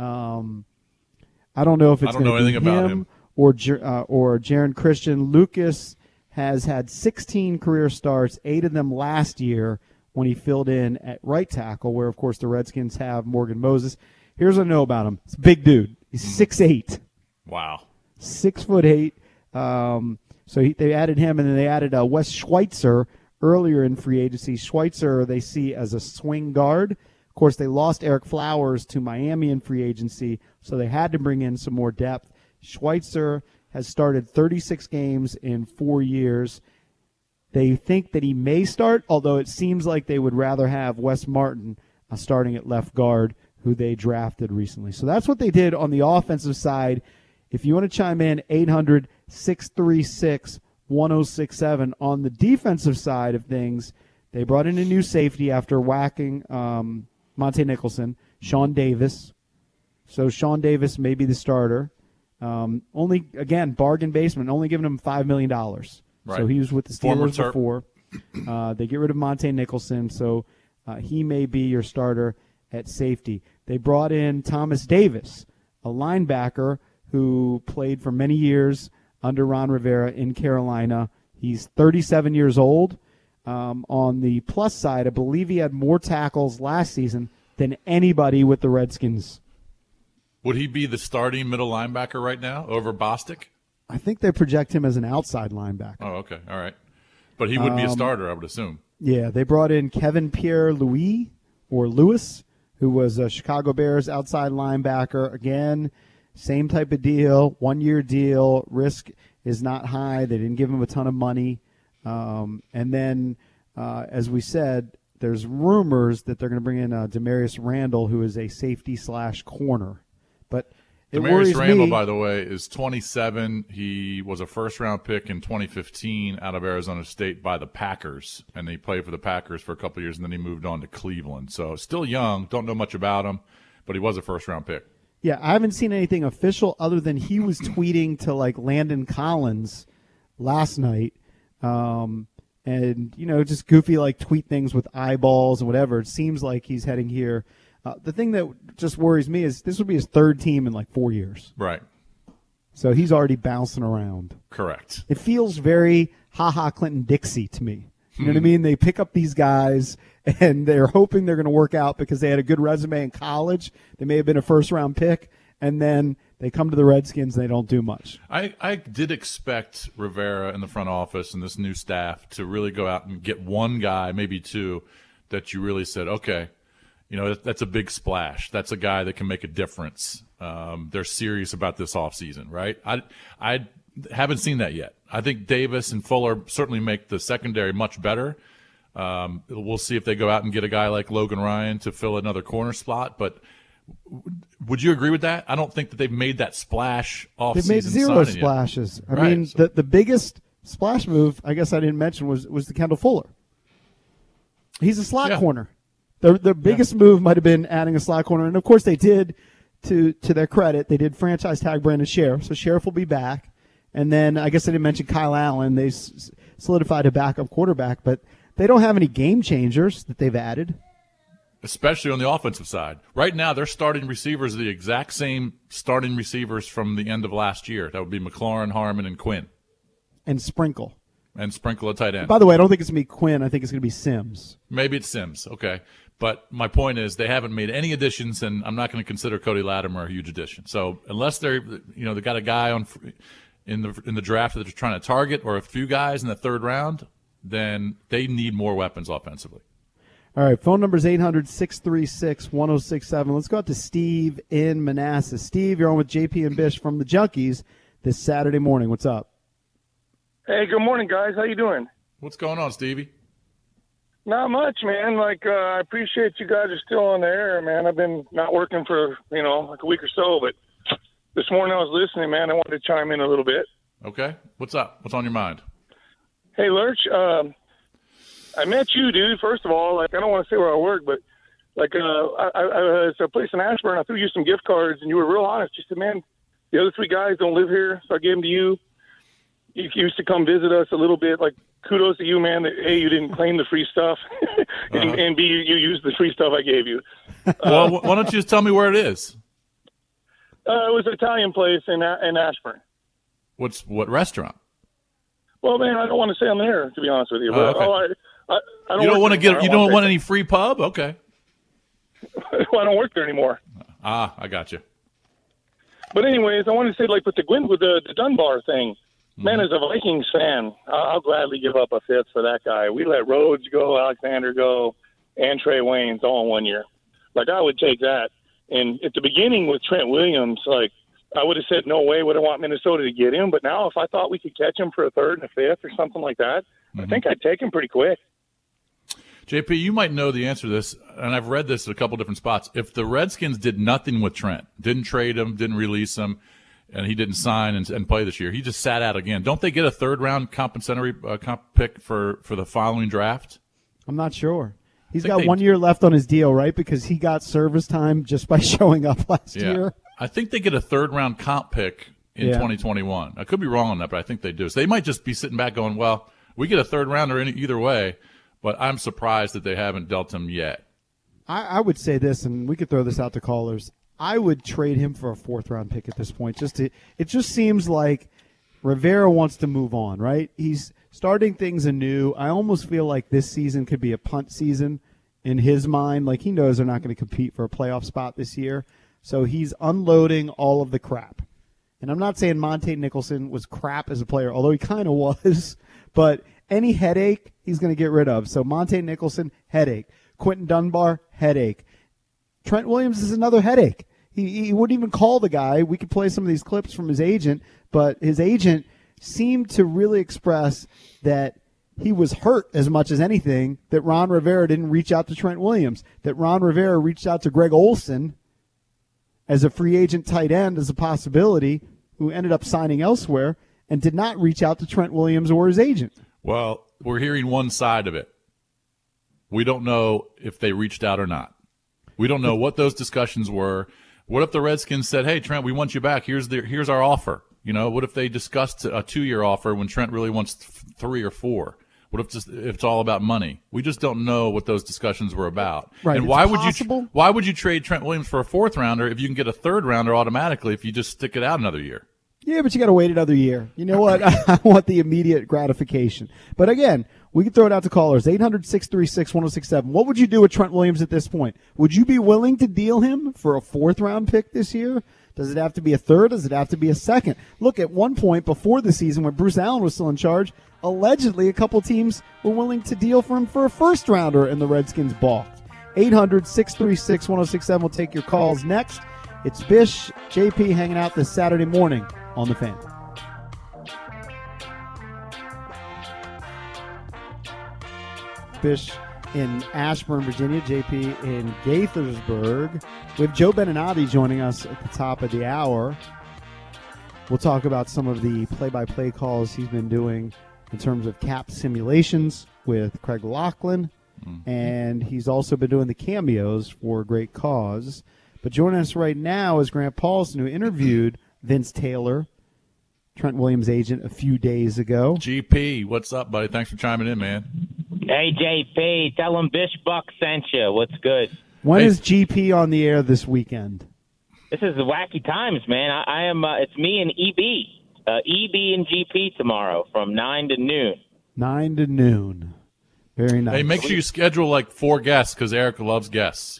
Um, I don't know if it's going to be him, him or uh, or Jaron Christian. Lucas has had sixteen career starts, eight of them last year when he filled in at right tackle, where, of course, the Redskins have Morgan Moses. Here's what I know about him. It's a big dude. He's six eight. Wow. Six foot eight. Um, so he, they added him, and then they added uh, Wes Schweitzer earlier in free agency. Schweitzer they see as a swing guard. Of course, they lost Eric Flowers to Miami in free agency, so they had to bring in some more depth. Schweitzer has started thirty-six games in four years. They think that he may start, although it seems like they would rather have Wes Martin uh, starting at left guard, who they drafted recently. So that's what they did on the offensive side. If you want to chime in, eight hundred, six three six, one oh six seven. On the defensive side of things, they brought in a new safety after whacking um, Monte Nicholson, Sean Davis. So Sean Davis may be the starter. Um, only, again, bargain basement, only giving him five million dollars. Right. So he was with the Former Steelers Terp. before. Uh, they get rid of Monte Nicholson, so uh, he may be your starter at safety. They brought in Thomas Davis, a linebacker who played for many years under Ron Rivera in Carolina. He's thirty-seven years old. Um, on the plus side, I believe he had more tackles last season than anybody with the Redskins. Would he be the starting middle linebacker right now over Bostic? I think they project him as an outside linebacker. Oh, okay. All right. But he would be a Um, starter, I would assume. Yeah, they brought in Kevin Pierre-Louis or Lewis, who was a Chicago Bears outside linebacker. Again, same type of deal, one-year deal. Risk is not high. They didn't give him a ton of money. Um, and then, uh, as we said, there's rumors that they're going to bring in uh, Demarius Randall, who is a safety slash corner. But it worries Demarius Randall, me. by the way, is twenty-seven. He was a first-round pick in twenty fifteen out of Arizona State by the Packers, and he played for the Packers for a couple of years, and then he moved on to Cleveland. So still young, don't know much about him, but he was a first-round pick. Yeah, I haven't seen anything official other than he was tweeting to, like, Landon Collins last night. Um, and, you know, just goofy, like, tweet things with eyeballs and whatever. It seems like he's heading here. Uh, the thing that just worries me is this will be his third team in, like, four years. Right. So he's already bouncing around. Correct. It feels very ha-ha Clinton-Dixie to me. You know what I mean? They pick up these guys, and they're hoping they're going to work out because they had a good resume in college. They may have been a first-round pick, and then they come to the Redskins and they don't do much. I, I did expect Rivera in the front office and this new staff to really go out and get one guy, maybe two, that you really said, okay, you know, that, that's a big splash. That's a guy that can make a difference. Um, they're serious about this offseason, right? I, I haven't seen that yet. I think Davis and Fuller certainly make the secondary much better. Um, we'll see if they go out and get a guy like Logan Ryan to fill another corner spot. But would you agree with that? I don't think that they've made that splash off They've made zero splashes. Yet. I Right. mean, the, the biggest splash move, I guess I didn't mention, was was the Kendall Fuller. He's a slot Yeah. corner. The the biggest yeah. move might have been adding a slot corner. And, of course, they did, to to their credit, they did franchise tag Brandon Sheriff. So Sheriff will be back. And then I guess I didn't mention Kyle Allen. They s- solidified a backup quarterback, but they don't have any game changers that they've added. Especially on the offensive side. Right now, their starting receivers are the exact same starting receivers from the end of last year. That would be McLaurin, Harmon, and Quinn. And Sprinkle. And Sprinkle a tight end. By the way, I don't think it's going to be Quinn. I think it's going to be Sims. Maybe it's Sims. Okay. But my point is they haven't made any additions, and I'm not going to consider Cody Latimer a huge addition. So unless they're, you know, they got a guy on in the in the draft that they're trying to target or a few guys in the third round, then they need more weapons offensively. All right, phone number is eight hundred, six three six, one oh six seven. Let's go out to Steve in Manassas. Steve, you're on with J P and Bish from the Junkies this Saturday morning. What's up? Hey, good morning, guys. How you doing? What's going on, Stevie? Not much, man. Like, uh, I appreciate you guys are still on the air, man. I've been not working for, you know, like a week or so, but this morning I was listening, man. I wanted to chime in a little bit. Okay. What's up? What's on your mind? Hey, Lurch, um, I met you, dude. First of all, like, I don't want to say where I work, but like, uh, I, I, I was at a place in Ashburn. I threw you some gift cards, and you were real honest. You said, "Man, the other three guys don't live here, so I gave them to you." You used to come visit us a little bit. Like, kudos to you, man. That A, you didn't claim the free stuff, and, uh-huh. and B, you, you used the free stuff I gave you. Well, uh, why don't you just tell me where it is? Uh, it was an Italian place in in Ashburn. What's what restaurant? Well, man, I don't want to say I'm there, to be honest with you. But, oh, okay. oh, I, I, I don't you don't want to get. You don't want say any free pub? Okay. Well, I don't work there anymore. Ah, I got you. But anyways, I want to say, like, with the Gwyn, with the, the Dunbar thing, mm-hmm. man, as a Vikings fan, I'll, I'll gladly give up a fifth for that guy. We let Rhodes go, Alexander go, and Trey Waynes all in one year. Like, I would take that. And at the beginning with Trent Williams, like, I would have said, no way would I want Minnesota to get him. But now if I thought we could catch him for a third and a fifth or something like that, mm-hmm. I think I'd take him pretty quick. J P, you might know the answer to this, and I've read this at a couple different spots. If the Redskins did nothing with Trent, didn't trade him, didn't release him, and he didn't sign and, and play this year, he just sat out again. Don't they get a third-round compensatory uh, comp pick for, for the following draft? I'm not sure. He's got one year left on his deal, right? Because he got service time just by showing up last yeah. year. I think they get a third-round comp pick in Yeah. twenty twenty-one. I could be wrong on that, but I think they do. So they might just be sitting back going, well, we get a third rounder in either way, but I'm surprised that they haven't dealt him yet. I, I would say this, and we could throw this out to callers. I would trade him for a fourth round pick at this point. Just to, it just seems like Rivera wants to move on, right? He's starting things anew. I almost feel like this season could be a punt season in his mind. Like, he knows they're not going to compete for a playoff spot this year. So he's unloading all of the crap. And I'm not saying Monte Nicholson was crap as a player, although he kind of was. But any headache, he's going to get rid of. So Monte Nicholson, headache. Quentin Dunbar, headache. Trent Williams is another headache. He, he wouldn't even call the guy. We could play some of these clips from his agent, but his agent seemed to really express that he was hurt as much as anything that Ron Rivera didn't reach out to Trent Williams, that Ron Rivera reached out to Greg Olson as a free agent tight end as a possibility, who ended up signing elsewhere, and did not reach out to Trent Williams or his agent. Well, we're hearing one side of it. We don't know if they reached out or not. We don't know what those discussions were. What if the Redskins said, hey, Trent, we want you back. Here's the here's our offer. You know, what if they discussed a two-year offer when Trent really wants th- three or four? What if, just, if it's all about money? We just don't know what those discussions were about. Right. And It's why possible. would you why would you trade Trent Williams for a fourth rounder if you can get a third rounder automatically if you just stick it out another year? Yeah, but you got to wait another year. You know what? I want the immediate gratification. But again, we can throw it out to callers. eight hundred, six three six, one oh six seven. What would you do with Trent Williams at this point? Would you be willing to deal him for a fourth round pick this year? Does it have to be a third? Does it have to be a second? Look, at one point before the season when Bruce Allen was still in charge, allegedly a couple teams were willing to deal for him for a first rounder, and the Redskins balked. eight hundred, six three six, one oh six seven. We'll take your calls next. It's Bish, J P hanging out this Saturday morning on The Fan. Bish in Ashburn, Virginia, J P in Gaithersburg. We have Joe Beninati joining us at the top of the hour. We'll talk about some of the play-by-play calls he's been doing in terms of cap simulations with Craig Laughlin, mm-hmm. and he's also been doing the cameos for a great cause. But joining us right now is Grant Paulson, who interviewed Vince Taylor, Trent Williams' agent, a few days ago. G P, what's up, buddy? Thanks for chiming in, man. Hey, J P, tell him Bish Buck sent you. What's good? When Hey. is G P on the air this weekend? This is the wacky times, man. I, I am. Uh, it's me and E B, uh, E B and G P tomorrow from nine to noon. Nine to noon. Very nice. Hey, make sure you schedule like four guests because Erica loves guests.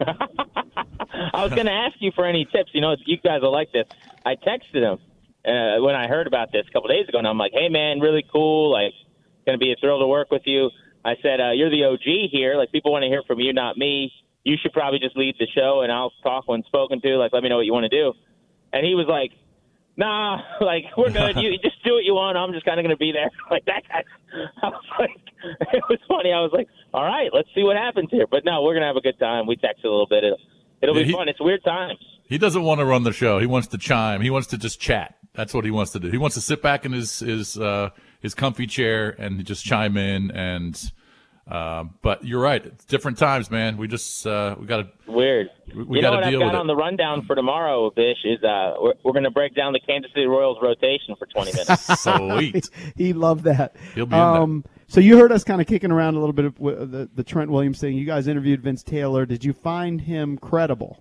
I was going to ask you for any tips. You know, you guys will like this. I texted him uh, when I heard about this a couple days ago, and I'm like, hey, man, really cool. Like, going to be a thrill to work with you. I said, uh, you're the O G here. Like, people want to hear from you, not me. You should probably just lead the show, and I'll talk when spoken to. Like, let me know what you want to do. And he was like, nah, like, we're good. You just do what you want. I'm just kind of going to be there. Like, that guy. I was like, it was funny. I was like, all right, let's see what happens here. But, no, we're going to have a good time. We texted a little bit. It'll, it'll Yeah, be he- fun. It's weird times. He doesn't want to run the show. He wants to chime. He wants to just chat. That's what he wants to do. He wants to sit back in his his uh, his comfy chair and just chime in. And uh, but you're right. It's different times, man. We just uh, we got to Weird. we, we you know got what to I've deal got with on it. the rundown for tomorrow, Bish, is uh, we're, we're going to break down the Kansas City Royals rotation for twenty minutes. Sweet. He loved that. He'll be in um, So you heard us kind of kicking around a little bit of w- the, the Trent Williams thing. You guys interviewed Vince Taylor. Did you find him credible?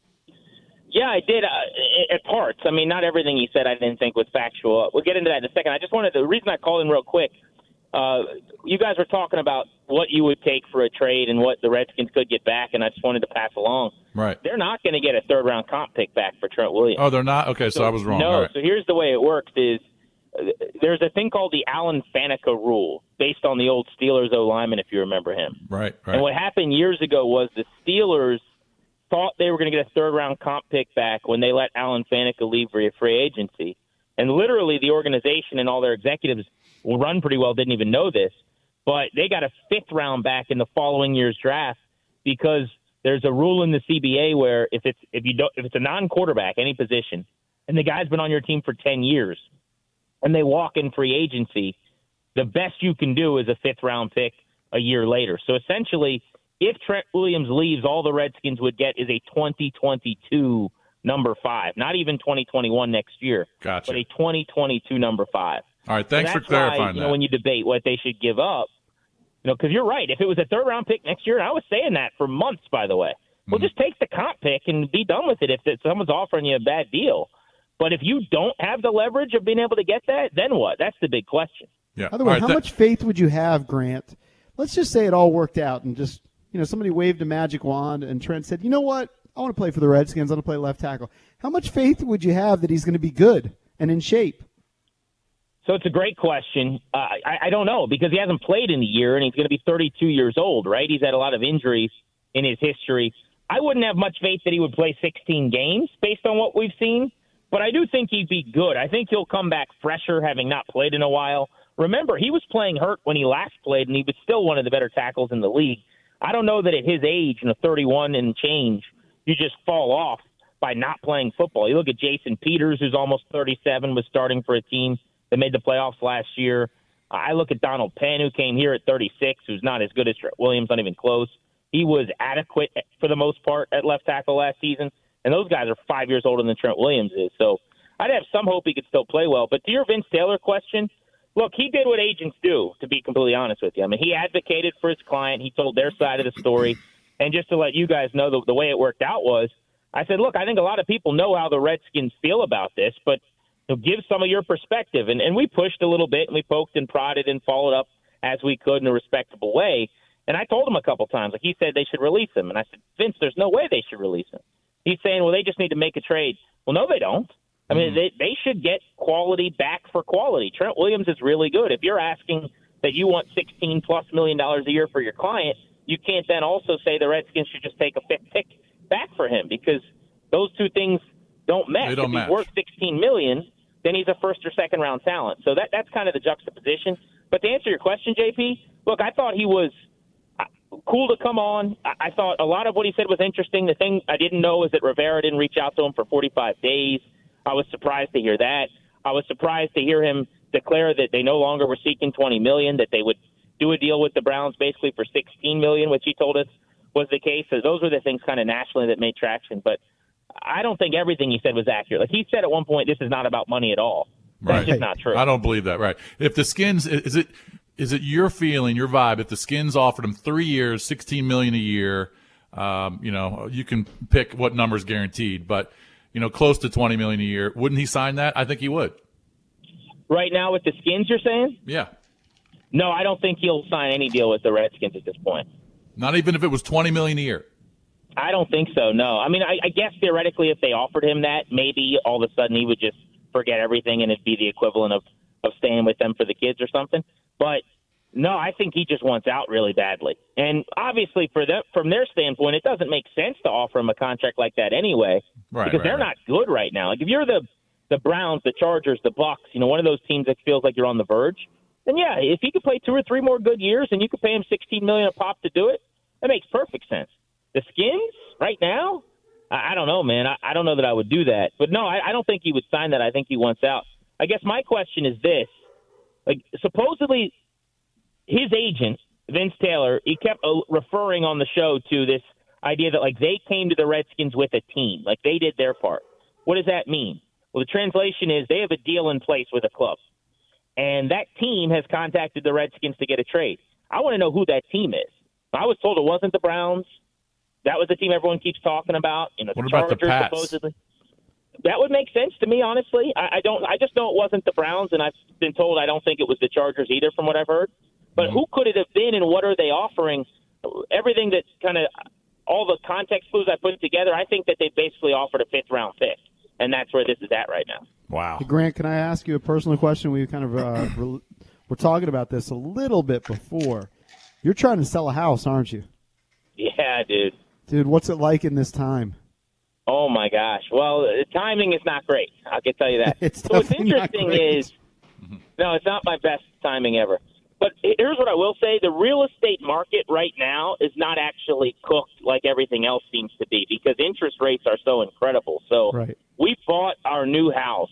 Yeah, I did uh, at parts. I mean, not everything he said I didn't think was factual. We'll get into that in a second. I just wanted the reason I called in real quick. Uh, you guys were talking about what you would take for a trade and what the Redskins could get back, and I just wanted to pass along. Right. They're not going to get a third round comp pick back for Trent Williams. Oh, they're not? Okay, so, I was wrong. No. All right. So here's the way it works: is uh, there's a thing called the Alan Faneca rule, based on the old Steelers O lineman, if you remember him. Right. Right. And what happened years ago was the Steelers thought they were going to get a third-round comp pick back when they let Alan Faneca leave via free agency. And literally the organization and all their executives will run pretty well, didn't even know this, but they got a fifth round back in the following year's draft because there's a rule in the C B A where if it's if you don't if it's a non-quarterback, any position, and the guy's been on your team for ten years, and they walk in free agency, the best you can do is a fifth-round pick a year later. So essentially, if Trent Williams leaves, all the Redskins would get is a twenty twenty-two number five, not even twenty twenty-one next year, gotcha. but a twenty twenty-two number five. All right, thanks so for clarifying why, you that. know, when you debate what they should give up, you know, because you're right. If it was a third round pick next year, and I was saying that for months, by the way, mm-hmm. well, just take the comp pick and be done with it if, if someone's offering you a bad deal. But if you don't have the leverage of being able to get that, then what? That's the big question. Yeah. By the way, right, how that- much faith would you have, Grant? Let's just say it all worked out and just, you know, somebody waved a magic wand and Trent said, you know what? I want to play for the Redskins. I want to play left tackle. How much faith would you have that he's going to be good and in shape? So it's a great question. Uh, I, I don't know because he hasn't played in a year and he's going to be thirty-two years old, right? He's had a lot of injuries in his history. I wouldn't have much faith that he would play sixteen games based on what we've seen, but I do think he'd be good. I think he'll come back fresher having not played in a while. Remember, he was playing hurt when he last played, and he was still one of the better tackles in the league. I don't know that at his age, you know, thirty-one and change, you just fall off by not playing football. You look at Jason Peters, who's almost thirty-seven, was starting for a team that made the playoffs last year. I look at Donald Penn, who came here at thirty-six, who's not as good as Trent Williams, not even close. He was adequate for the most part at left tackle last season, and those guys are five years older than Trent Williams is. So I'd have some hope he could still play well. But to your Vince Taylor question, look, he did what agents do, to be completely honest with you. I mean, he advocated for his client. He told their side of the story. And just to let you guys know, the, the way it worked out was, I said, look, I think a lot of people know how the Redskins feel about this, but you know, give some of your perspective. And, and we pushed a little bit, and we poked and prodded and followed up as we could in a respectable way. And I told him a couple times, like he said they should release him. And I said, Vince, there's no way they should release him. He's saying, well, they just need to make a trade. Well, no, they don't. I mean, they, they should get quality back for quality. Trent Williams is really good. If you're asking that you want sixteen plus million dollars a year for your client, you can't then also say the Redskins should just take a fifth pick back for him because those two things don't match. They don't if match. he's worth sixteen million dollars, then he's a first or second round talent. So that that's kind of the juxtaposition. But to answer your question, J P, look, I thought he was cool to come on. I, I thought a lot of what he said was interesting. The thing I didn't know is that Rivera didn't reach out to him for forty-five days. I was surprised to hear that. I was surprised to hear him declare that they no longer were seeking twenty million dollars, that they would do a deal with the Browns basically for sixteen million dollars, which he told us was the case. So those were the things kind of nationally that made traction. But I don't think everything he said was accurate. Like he said at one point, this is not about money at all. That's Right. just not true. I don't believe that. Right. If the Skins, is it is it your feeling, your vibe? If the Skins offered him three years, sixteen million a year, um, you know, you can pick what number's guaranteed, but you know, close to twenty million a year, wouldn't he sign that? I think he would. Right now with the Skins, you're saying? Yeah. No, I don't think he'll sign any deal with the Redskins at this point. Not even if it was twenty million a year. I don't think so, no. I mean, I, I guess theoretically if they offered him that, maybe all of a sudden he would just forget everything and it'd be the equivalent of, of staying with them for the kids or something. But, no, I think he just wants out really badly. And obviously for them, from their standpoint, it doesn't make sense to offer him a contract like that anyway Right, because right, they're right. not good right now. Like if you're the, the Browns, the Chargers, the Bucks, you know, one of those teams that feels like you're on the verge, then, yeah, if he could play two or three more good years and you could pay him sixteen million dollars a pop to do it, that makes perfect sense. The Skins right now, I, I don't know, man. I, I don't know that I would do that. But, no, I, I don't think he would sign that. I think he wants out. I guess my question is this. Like, supposedly his agent, Vince Taylor, he kept uh, referring on the show to this idea that, like, they came to the Redskins with a team. Like, they did their part. What does that mean? Well, the translation is they have a deal in place with a club. And that team has contacted the Redskins to get a trade. I want to know who that team is. I was told it wasn't the Browns. That was the team everyone keeps talking about. You know, What the about the Chargers Pats? supposedly. That would make sense to me, honestly. I, I don't. I just know it wasn't the Browns, and I've been told I don't think it was the Chargers either, from what I've heard. But who could it have been, and what are they offering? Everything that kind of all the context clues I put together, I think that they basically offered a fifth round pick, and that's where this is at right now. Wow. Hey, Grant, can I ask you a personal question? We kind of uh, re- we're talking about this a little bit before. You're trying to sell a house, aren't you? Yeah, dude. Dude, what's it like in this time? Oh my gosh. Well, the timing is not great. I can tell you that. It's so what's definitely not interesting great. is, no, it's not my best timing ever. But here's what I will say: the real estate market right now is not actually cooked like everything else seems to be because interest rates are so incredible. So Right. we bought our new house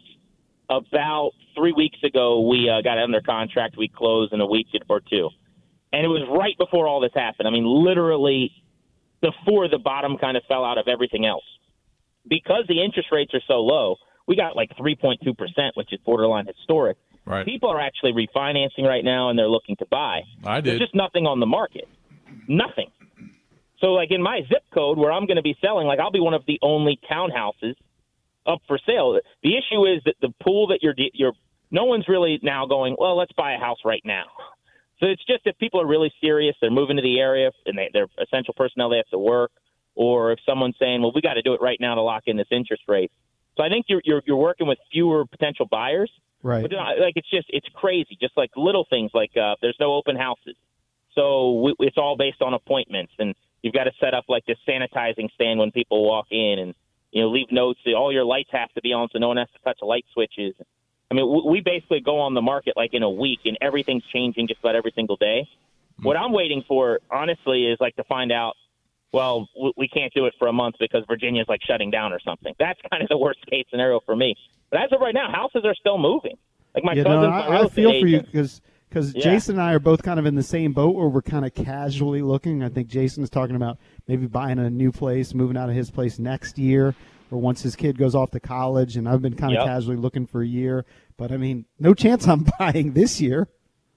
about three weeks ago. We uh, got it under contract. We closed in a week or two. And it was right before all this happened. I mean, literally before the bottom kind of fell out of everything else. because the interest rates are so low, we got like three point two percent, which is borderline historic. Right. People are actually refinancing right now, and they're looking to buy. I did. There's just nothing on the market. Nothing. So, like, in my zip code where I'm going to be selling, like, I'll be one of the only townhouses up for sale. The issue is that the pool that you're, you're no one's really now going, well, let's buy a house right now. So it's just if people are really serious, they're moving to the area, and they, they're essential personnel, they have to work, or if someone's saying, well, we got to do it right now to lock in this interest rate. So I think you're you're, you're working with fewer potential buyers. Right. But, you know, like, it's just, it's crazy. Just like little things like uh, there's no open houses. So we, it's all based on appointments, and you've got to set up like this sanitizing stand when people walk in, and, you know, leave notes. All your lights have to be on so no one has to touch the light switches. I mean, we basically go on the market like in a week, and everything's changing just about every single day. Mm-hmm. What I'm waiting for, honestly, is like to find out, well, we can't do it for a month because Virginia's like shutting down or something. That's kind of the worst case scenario for me. But as of right now, houses are still moving. Like my you cousin's know, a I, real I feel estate for you agent. because because Yeah. Jason and I are both kind of in the same boat where we're kind of casually looking. I think Jason is talking about maybe buying a new place, moving out of his place next year, or once his kid goes off to college. And I've been kind of Yep. casually looking for a year. But, I mean, no chance I'm buying this year.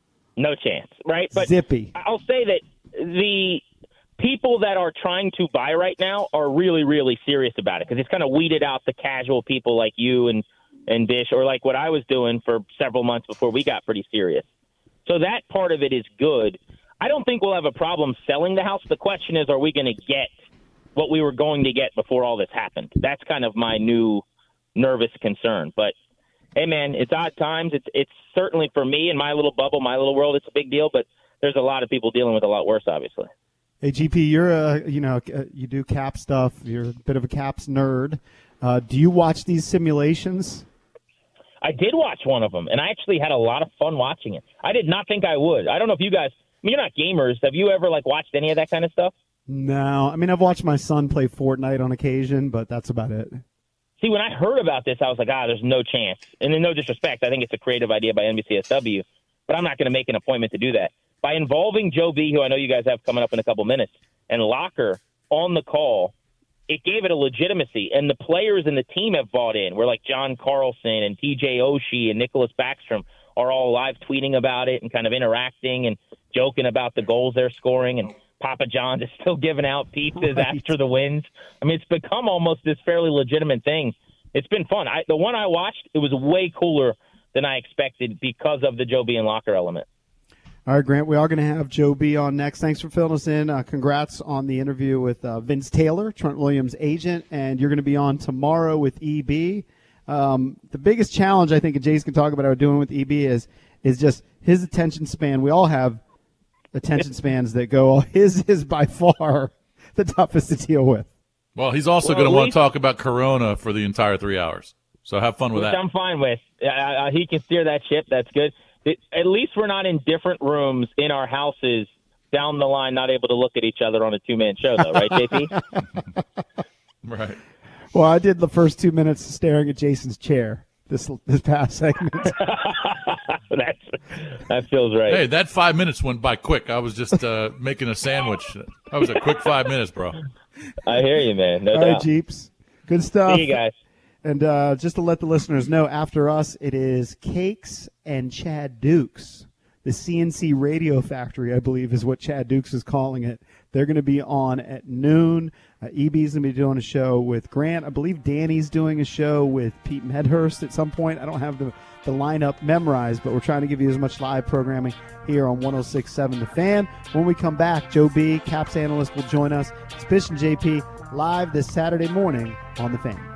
No chance, right? But Zippy. I'll say that the people that are trying to buy right now are really, really serious about it because it's kind of weeded out the casual people like you and, and Bish, or like what I was doing for several months before we got pretty serious. So that part of it is good. I don't think we'll have a problem selling the house. The question is, are we going to get what we were going to get before all this happened? That's kind of my new nervous concern. But, hey, man, it's odd times. It's it's certainly for me in my little bubble, my little world, it's a big deal. But there's a lot of people dealing with a lot worse, obviously. Hey, G P, you're a, you know, uh, you do cap stuff. You're a bit of a caps nerd. Uh, do you watch these simulations? I did watch one of them, and I actually had a lot of fun watching it. I did not think I would. I don't know if you guys, I mean, you're not gamers. Have you ever, like, watched any of that kind of stuff? No. I mean, I've watched my son play Fortnite on occasion, but that's about it. See, when I heard about this, I was like, ah, there's no chance. And then no disrespect, I think it's a creative idea by N B C S W, but I'm not going to make an appointment to do that. By involving Joe B., who I know you guys have coming up in a couple minutes, and Locker on the call, it gave it a legitimacy. And the players and the team have bought in. We're like John Carlson and T J Oshie and Nicholas Backstrom are all live tweeting about it and kind of interacting and joking about the goals they're scoring. And Papa John's is still giving out pizzas right. after the wins. I mean, it's become almost this fairly legitimate thing. It's been fun. I, the one I watched, it was way cooler than I expected because of the Joe B. and Locker element. All right, Grant, we are going to have Joe B. on next. Thanks for filling us in. Uh, congrats on the interview with uh, Vince Taylor, Trent Williams' agent, and you're going to be on tomorrow with E B. Um, the biggest challenge I think, and Jason can talk about, are doing with E B is is just his attention span. We all have attention spans that go. His is by far the toughest to deal with. Well, he's also Well, going to want least- to talk about Corona for the entire three hours. So have fun with Which that. I'm fine with. Uh, uh, he can steer that ship. That's good. It, at least we're not in different rooms in our houses down the line, not able to look at each other on a two-man show, though, right, J P? Right. Well, I did the first two minutes staring at Jason's chair this this past segment. That's, that feels right. Hey, that five minutes went by quick. I was just uh, making a sandwich. That was a quick five minutes, bro. I hear you, man. No All doubt. right, Jeeps. Good stuff. See you guys. And uh, just to let the listeners know, after us, it is Cakes and Chad Dukes. The C N C Radio Factory, I believe, is what Chad Dukes is calling it. They're going to be on at noon. Uh, E B's going to be doing a show with Grant. I believe Danny's doing a show with Pete Medhurst at some point. I don't have the, the lineup memorized, but we're trying to give you as much live programming here on one oh six point seven The Fan. When we come back, Joe B., Caps analyst, will join us. It's Bish and J P live this Saturday morning on The Fan.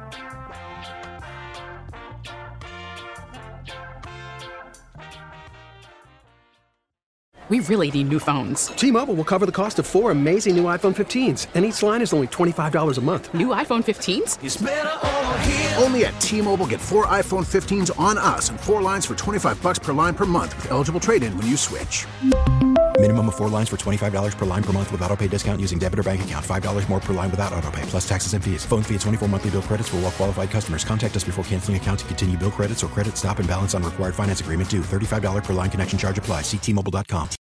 We really need new phones. T-Mobile will cover the cost of four amazing new iPhone fifteens, and each line is only twenty-five dollars a month. New iPhone fifteens? It's better over here. Only at T-Mobile, get four iPhone fifteens on us and four lines for twenty-five bucks per line per month with eligible trade-in when you switch. Minimum of four lines for twenty-five dollars per line per month with auto-pay discount using debit or bank account. five dollars more per line without auto-pay, plus taxes and fees. Phone fee at twenty-four monthly bill credits for well-qualified customers. Contact us before canceling account to continue bill credits or credit stop and balance on required finance agreement due. thirty-five dollars per line connection charge applies. See T Mobile dot com.